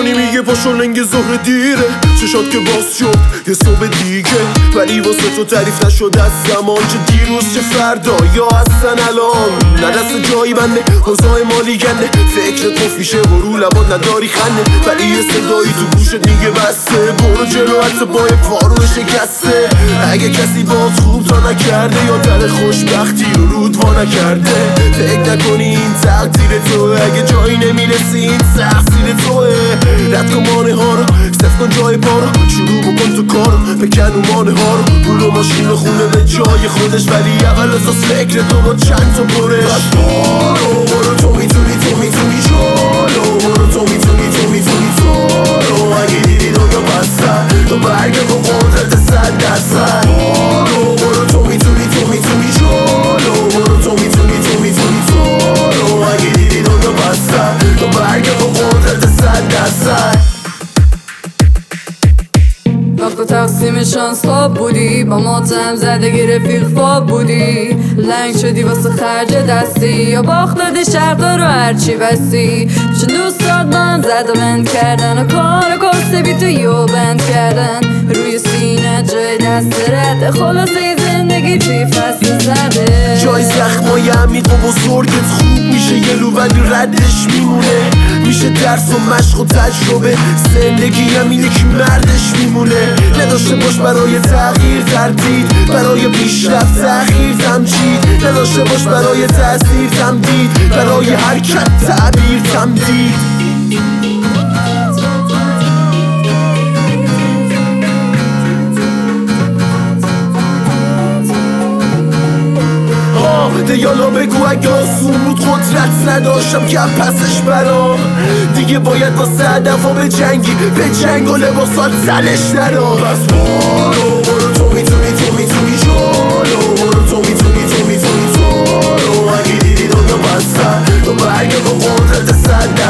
میدونی میگه پاشو لنگ ظهر دیره، چشات که باز شد یه صبح دیگه، ولی واسه تو تعریف نشد از زمان، چه دیروز چه فردا یا اصلا الان. نه دست جایی بنده، حوضای مالی گنده، فکر تو فیشه و رو لبات نداری خنده، ولی یه صدایی تو گوشت میگه بسته، برو جلو حتی پای پارو شکسته. اگه کسی باز خوب تا نکرده یا در خوشبختی رو رود وا نکرده، فکر نکنی این تقدیر توه، اگه جایی نمیرسی این تقصیر توه. رد کن مانه ها رو، صف کن جای پا رو، شروع بکن تو کارو، بکن اون مانه ها رو، برو ماشین بخونه به جای خودش، ولی اول اساس فکر تو با چند تا برش. بس برو تو میتونی، تو میتونی جالو، برو تو میتونی، تو میتونی جالو. اگه دیدی دنیا بستن تو برگه با قدرت 100%. برو تو میتونی، تو میتونی جالو، برو تو میتونی، تو میتونی جالو. اگه دیدی دنیا بستن تو برگه با قدرت 100%. وقت تقسیم شانس خواب بودی، با ماتم زدگی رفیق خواب بودی، لنگ شدی واسه خرج دستی یا باخت دادی شرقا رو هرچی بستی. چون دوستات من زد و بند کردن و کار کاسته بی تو یو بند کردن، روی سینه جای دست رده، خلاصه زندگی توی فصل زده. جای زخمای عمیق و بزرگت خوب میشه یه لو، ولی ردش میمونه، میشه درس و مشق و تجربه، زندگی هم اینه که مردش میمونه. نداشته باش برای تغییر تردید، برای پیشرفت تغییر تمجید، نداشته باش برای تأثیر تمدید، برای حرکت تعبیر تمدید. دیالا بگو اگه آسون بود قدرت نداشتم که پسش برام، دیگه باید واسه هدفا به جنگی، به جنگ و لباسات زلش نرام. بس برو تو میتونی، تو میتونی جالو، برو تو میتونی، تو میتونی جالو. اگه دیدی دنیا بستن تو برگه با قدرت 100%.